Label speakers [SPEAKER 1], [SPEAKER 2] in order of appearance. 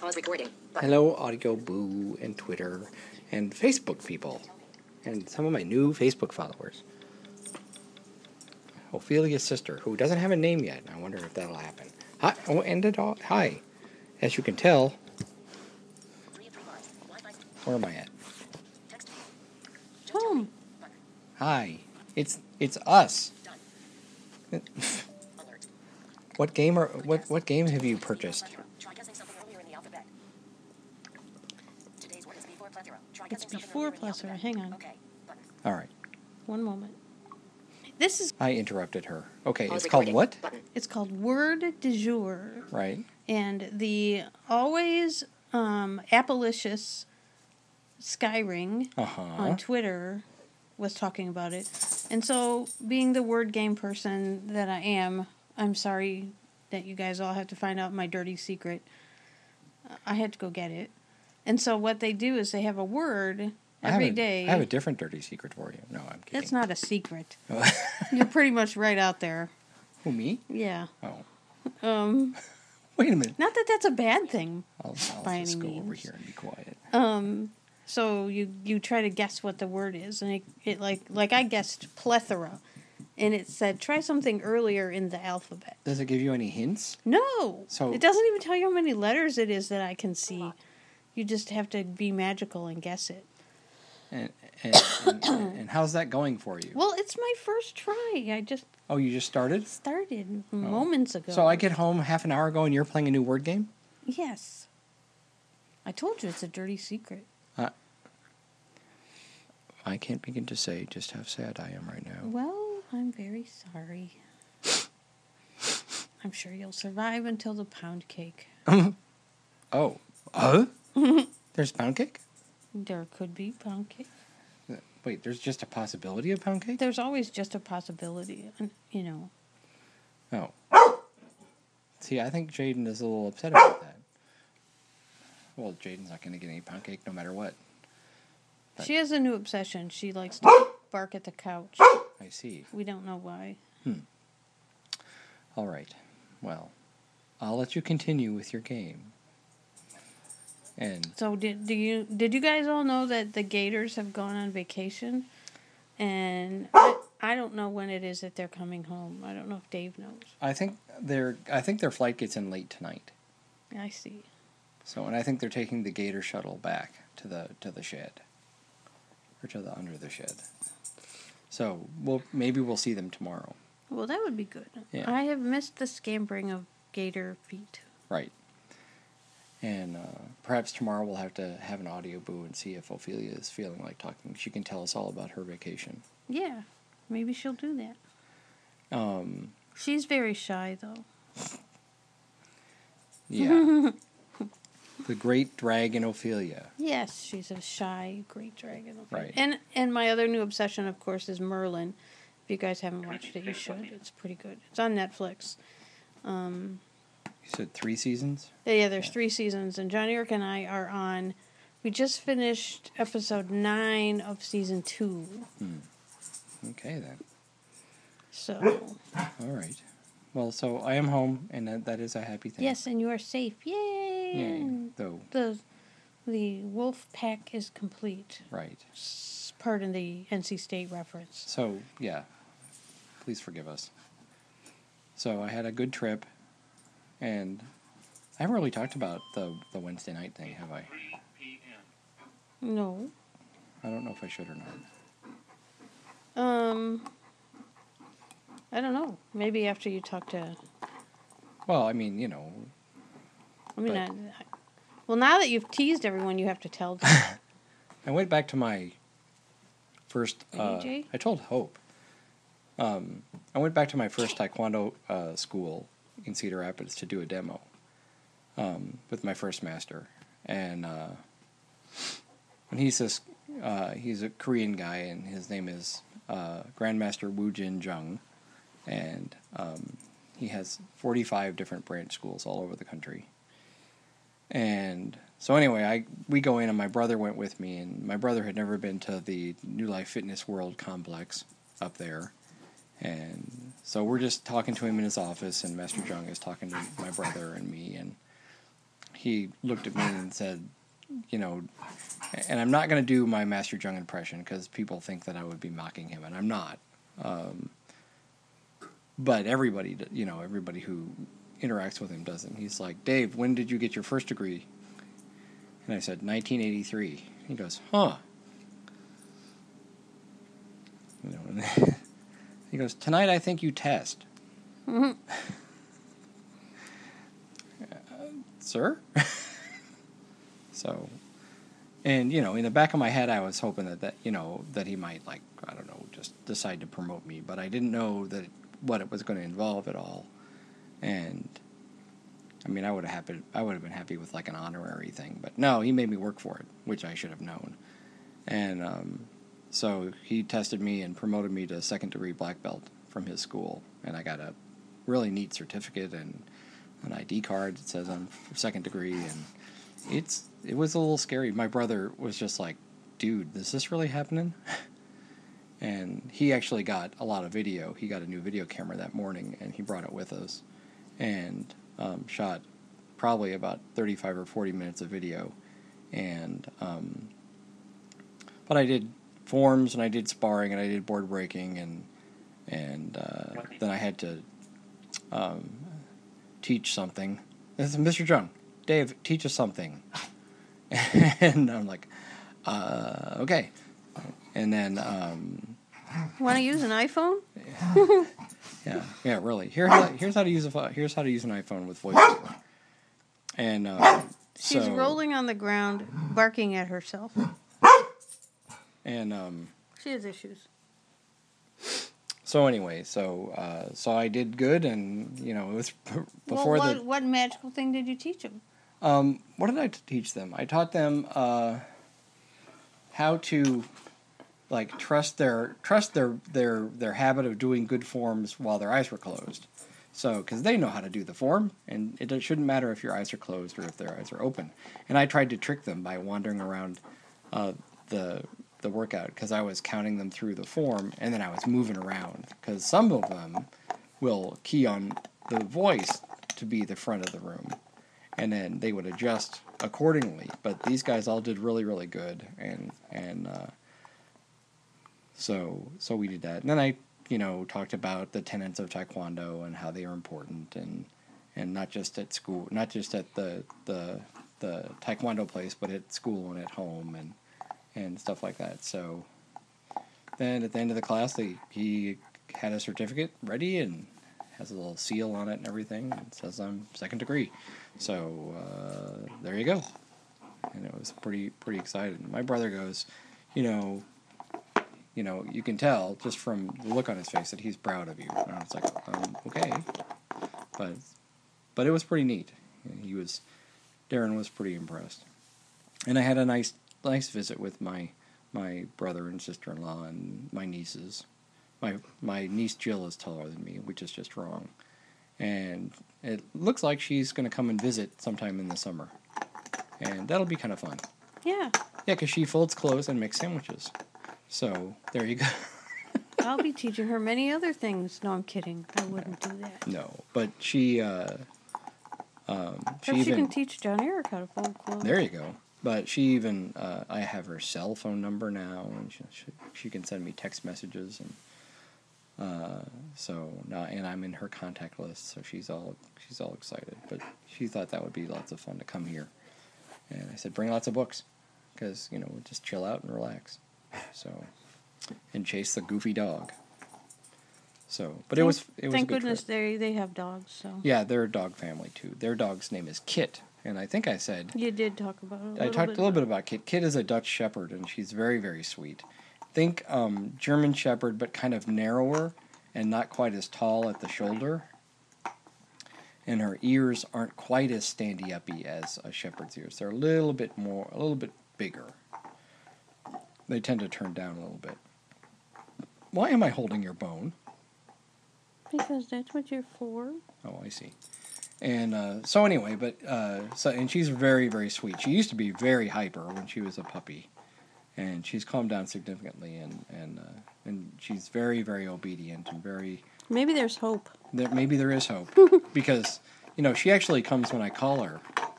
[SPEAKER 1] Pause recording.
[SPEAKER 2] Hello, Audio Boo and Twitter and Facebook people. And some of my new Facebook followers. Ophelia's sister, who doesn't have a name yet. I wonder if that'll happen. Hi. Oh, and it all. Hi. As you can tell. Where am I at?
[SPEAKER 3] Home.
[SPEAKER 2] Hi. It's us. What game what game have you purchased?
[SPEAKER 3] It's before plethora. Hang on.
[SPEAKER 2] All right.
[SPEAKER 3] One moment. This is.
[SPEAKER 2] I interrupted her. Okay,
[SPEAKER 1] Pause
[SPEAKER 2] it's called
[SPEAKER 1] recording.
[SPEAKER 2] what?
[SPEAKER 1] Button.
[SPEAKER 3] It's called Word du Jour.
[SPEAKER 2] Right.
[SPEAKER 3] And the always Appalicious Skyring on Twitter was talking about it. And so, being the word game person that I am, I'm sorry that you guys all have to find out my dirty secret. I had to go get it. And so what they do is they have a word every day.
[SPEAKER 2] I have a different dirty secret for you. No, I'm kidding.
[SPEAKER 3] It's not a secret. You're pretty much right out there.
[SPEAKER 2] Who, me?
[SPEAKER 3] Yeah.
[SPEAKER 2] Oh. Wait a minute.
[SPEAKER 3] Not that that's a bad thing.
[SPEAKER 2] I'll
[SPEAKER 3] by
[SPEAKER 2] just
[SPEAKER 3] any
[SPEAKER 2] go over
[SPEAKER 3] means.
[SPEAKER 2] here and be quiet.
[SPEAKER 3] So you try to guess what the word is, and it like I guessed plethora, and it said try something earlier in the alphabet.
[SPEAKER 2] Does it give you any hints?
[SPEAKER 3] No.
[SPEAKER 2] So-
[SPEAKER 3] it doesn't even tell you how many letters it is that I can see. You just have to be magical and guess it.
[SPEAKER 2] And how's that going for you?
[SPEAKER 3] Well, it's my first try. I just
[SPEAKER 2] Oh, you just started?
[SPEAKER 3] started moments ago.
[SPEAKER 2] So I get home half an hour ago and you're playing a new word game?
[SPEAKER 3] Yes. I told you it's a dirty secret.
[SPEAKER 2] I can't begin to say just how sad I am right now.
[SPEAKER 3] Well, I'm very sorry. I'm sure you'll survive until the pound cake.
[SPEAKER 2] Oh. There's pound cake?
[SPEAKER 3] There could be pound cake.
[SPEAKER 2] Wait, there's just a possibility of pound cake?
[SPEAKER 3] There's always just a possibility, you know.
[SPEAKER 2] Oh. See, I think Jaden is a little upset about that. Well, Jaden's not going to get any pound cake no matter what. But
[SPEAKER 3] She has a new obsession. She likes to bark at the couch.
[SPEAKER 2] I see.
[SPEAKER 3] We don't know why.
[SPEAKER 2] All right. Well, I'll let you continue with your game. And
[SPEAKER 3] So did you guys all know that the Gators have gone on vacation? And I don't know when it is that they're coming home. I don't know if Dave knows.
[SPEAKER 2] I think their flight gets in late tonight.
[SPEAKER 3] I see.
[SPEAKER 2] So, and I think they're taking the Gator shuttle back to the shed, or to the under the shed. So, maybe we'll see them tomorrow.
[SPEAKER 3] Well, that would be good.
[SPEAKER 2] Yeah.
[SPEAKER 3] I have missed the scampering of gator feet.
[SPEAKER 2] Right. And perhaps tomorrow we'll have to have an audio boo and see if Ophelia is feeling like talking. She can tell us all about her vacation.
[SPEAKER 3] Yeah, maybe she'll do that. She's very shy, though.
[SPEAKER 2] Yeah. The great dragon Ophelia.
[SPEAKER 3] Yes, she's a shy, great dragon.
[SPEAKER 2] Right.
[SPEAKER 3] And my other new obsession, of course, is Merlin. If you guys haven't watched it, you should. It's pretty good. It's on Netflix.
[SPEAKER 2] You said 3 seasons?
[SPEAKER 3] Yeah, there's 3 seasons, and John Eric and I are on. We just finished episode 9 of season 2.
[SPEAKER 2] Okay, then.
[SPEAKER 3] So.
[SPEAKER 2] All right. Well, so I am home, and that is a happy thing.
[SPEAKER 3] Yes, and you are safe. Yay!
[SPEAKER 2] Yay. Though.
[SPEAKER 3] The wolf pack is complete.
[SPEAKER 2] Right.
[SPEAKER 3] Pardon the NC State reference.
[SPEAKER 2] So, yeah. Please forgive us. So, I had a good trip, and I haven't really talked about the Wednesday night thing, have I?
[SPEAKER 3] No.
[SPEAKER 2] I don't know if I should or not.
[SPEAKER 3] I don't know. Maybe after you talk to...
[SPEAKER 2] Well, I mean, you know.
[SPEAKER 3] Well, now that you've teased everyone, you have to tell them.
[SPEAKER 2] I went back to my first...
[SPEAKER 3] AJ?
[SPEAKER 2] I told Hope. I went back to my first Taekwondo school in Cedar Rapids to do a demo with my first master. And he's a Korean guy, and his name is Grandmaster Woo Jin Jung. And he has 45 different branch schools all over the country. And so anyway, we go in, and my brother went with me, and my brother had never been to the New Life Fitness World complex up there. And so we're just talking to him in his office, and Master Jung is talking to my brother and me, and he looked at me and said, you know, and I'm not going to do my Master Jung impression because people think that I would be mocking him, and I'm not. But everybody, you know, everybody who interacts with him doesn't. He's like, Dave, when did you get your first degree? And I said, 1983. He goes, huh. You know, and he goes, tonight I think you test. Mm-hmm. Sir? So, and, you know, in the back of my head, I was hoping that you know, that he might, like, I don't know, just decide to promote me. But I didn't know that what it was going to involve at all. And, I mean, I would have been happy with, like, an honorary thing. But no, he made me work for it, which I should have known. And so he tested me and promoted me to second-degree black belt from his school. And I got a really neat certificate and an ID card that says I'm second degree. And it was a little scary. My brother was just like, dude, is this really happening? And he actually got a lot of video. He got a new video camera that morning, and he brought it with us. And shot probably about 35 or 40 minutes of video. And but I did forms, and I did sparring, and I did board breaking, and then I had to teach something. This is Mr. Jung. Dave, teach us something. And I'm like, okay. And then
[SPEAKER 3] want to use an iPhone?
[SPEAKER 2] yeah, really. Here's how to use an iPhone with VoiceOver. And
[SPEAKER 3] she's rolling on the ground, barking at herself.
[SPEAKER 2] And
[SPEAKER 3] she has issues.
[SPEAKER 2] So anyway, so I did good, and you know, it was before
[SPEAKER 3] what magical thing did you teach them?
[SPEAKER 2] What did I teach them? I taught them how to, like, trust their habit of doing good forms while their eyes were closed. So, because they know how to do the form, and it shouldn't matter if your eyes are closed or if their eyes are open. And I tried to trick them by wandering around the workout, because I was counting them through the form, and then I was moving around, because some of them will key on the voice to be the front of the room, and then they would adjust accordingly. But these guys all did really, really good, and so we did that. And then I, you know, talked about the tenets of Taekwondo and how they are important, and not just at school, not just at the Taekwondo place, but at school and at home, and stuff like that. So then at the end of the class, he had a certificate ready and has a little seal on it and everything. It says I'm second degree. So there you go. And it was pretty exciting. My brother goes, you know, you can tell just from the look on his face that he's proud of you. And I was like, okay, but it was pretty neat. Darren was pretty impressed, and I had a nice visit with my brother and sister-in-law and my nieces. My niece Jill is taller than me, which is just wrong. And it looks like she's going to come and visit sometime in the summer. And that'll be kind of fun.
[SPEAKER 3] Yeah.
[SPEAKER 2] Yeah, because she folds clothes and makes sandwiches. So, there you go.
[SPEAKER 3] I'll be teaching her many other things. No, I'm kidding. I wouldn't do that.
[SPEAKER 2] No, but she
[SPEAKER 3] can teach John Eric how to fold clothes.
[SPEAKER 2] There you go. But she even, I have her cell phone number now, and she can send me text messages, and and I'm in her contact list, so she's all excited. But she thought that would be lots of fun to come here, and I said, bring lots of books, because we'll just chill out and relax, so, and chase the goofy dog. So, but it was a
[SPEAKER 3] thank
[SPEAKER 2] good
[SPEAKER 3] goodness
[SPEAKER 2] trip.
[SPEAKER 3] they have dogs. So
[SPEAKER 2] yeah, they're a dog family too. Their dog's name is Kit. And I think I said...
[SPEAKER 3] You did talk about it.
[SPEAKER 2] I talked a little bit about Kit. Kit is a Dutch Shepherd, and she's very, very sweet. Think German Shepherd, but kind of narrower and not quite as tall at the shoulder. And her ears aren't quite as standy-uppy as a Shepherd's ears. They're a little bit bigger. They tend to turn down a little bit. Why am I holding your bone?
[SPEAKER 3] Because that's what you're for.
[SPEAKER 2] Oh, I see. And so anyway, and she's very, very sweet. She used to be very hyper when she was a puppy, and she's calmed down significantly, and she's very, very obedient and very.
[SPEAKER 3] Maybe there's hope.
[SPEAKER 2] Maybe there is hope because she actually comes when I call her,